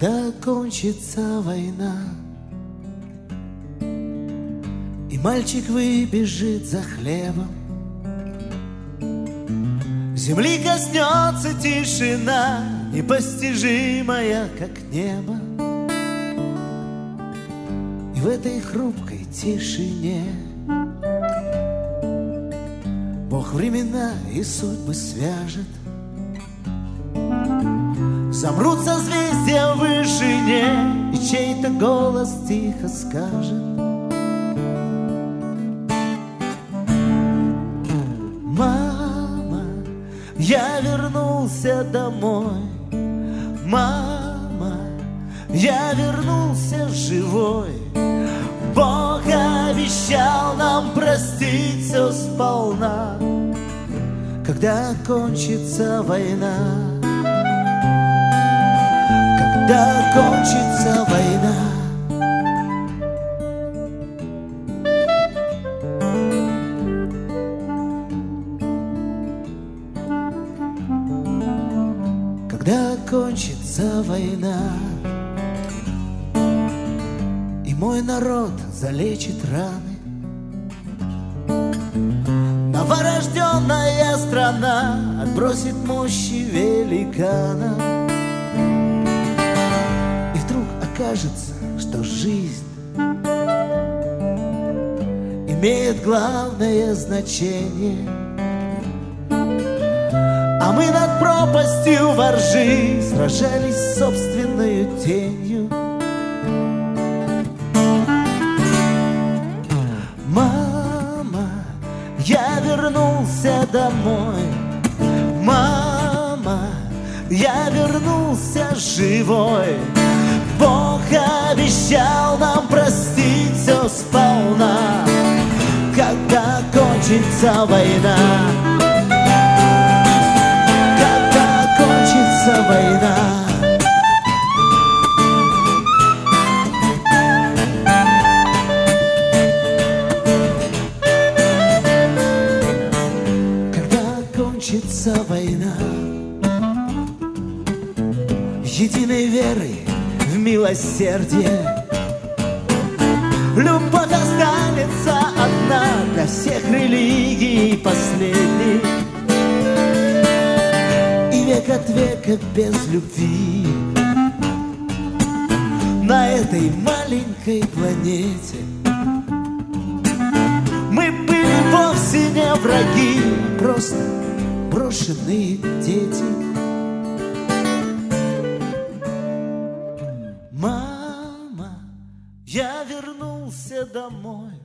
Когда кончится война, и мальчик выбежит за хлебом, земли коснется тишина, непостижимая, как небо. И в этой хрупкой тишине Бог времена и судьбы свяжет. Замрут созвездия в вышине, и чей-то голос тихо скажет: мама, я вернулся домой. Мама, я вернулся живой. Бог обещал нам простить все сполна, когда кончится война. Когда кончится война. Когда кончится война, и мой народ залечит раны, новорожденная страна отбросит мощи великана. И вдруг окажется, что жизнь имеет главное значение, а мы над пропастью воржи сражались с собственной тенью. Мама, я вернулся домой. Мама, я вернулся живой. Бог обещал нам простить все сполна, когда кончится война. Война. Когда кончится война, единой верой в милосердие, любовь останется одна для всех религий последних. Век от века без любви на этой маленькой планете мы были вовсе не враги, просто брошенные дети. Мама, я вернулся домой.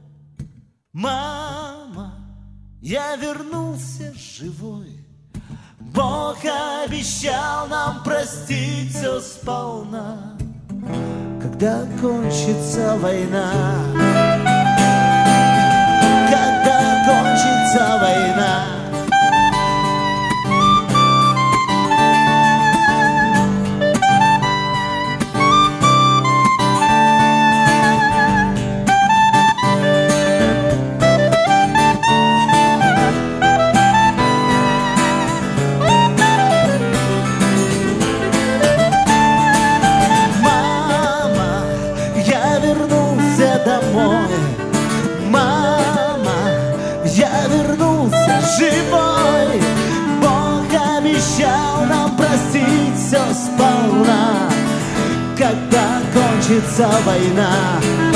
Мама, я вернулся живой. Бог обещал нам простить все сполна, когда кончится война. Когда кончится война. Мама, я вернулся живой. Бог обещал нам простить все сполна, когда кончится война.